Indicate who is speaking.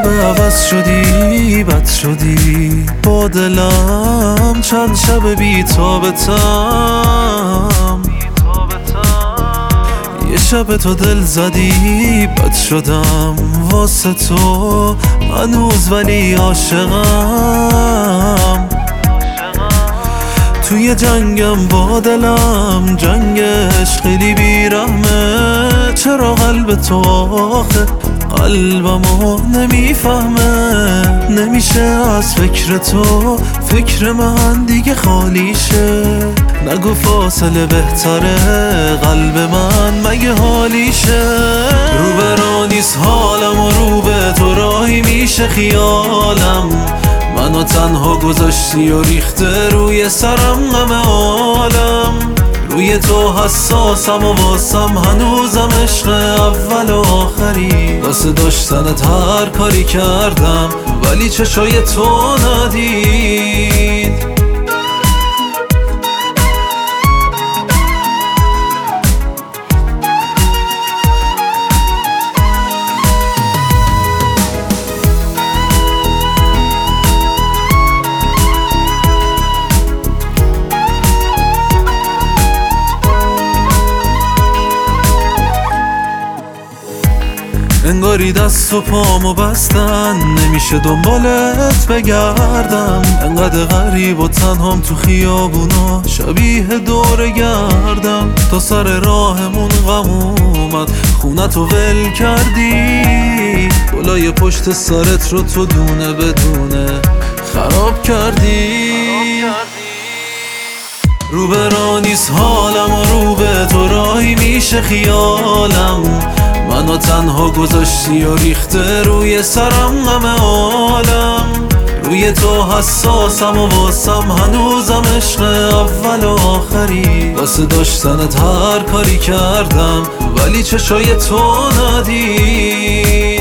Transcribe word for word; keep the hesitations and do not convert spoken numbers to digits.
Speaker 1: شب عوض شدی بد شدی با دلم چند شب بی تابتم یه شب تو دل زدی بد شدم واسه تو هنوز ولی عاشقم توی جنگم با دلم جنگش خیلی بیرحمه چرا قلب تو آخه قلبمو نمیفهمه نمیشه از فکر تو فکر من دیگه خالیشه نگو فاصله بهتره قلب من مگه حالیشه رو به راه نیست حالم و رو به تو راهی میشه خیالم منو تنها گذاشتی و ریخته روی سرم غم عالم روی تو حساسم و واسم هنوزم عشق اول و آخری واسه داشتنت هر کاری کردم ولی چشای تو ندید انگاری دست و پامو بستن نمیشه دنبالت بگردم انقدر غریب و تنهام تو خیابونا شبیه دور گردم تا سر راهمون غم اومد خونتو ول کردی گلای پشت سرت رو تو دونه بدونه خراب کردی رو به راه نیست حالم و رو به تو راهی میشه خیالم منو تنها گذاشتی و ریخته روی سرم غم عالم روی تو حساسم و واسم هنوزم عشق اول و آخری واسه داشتنت هر کاری کردم ولی چشای تو ندید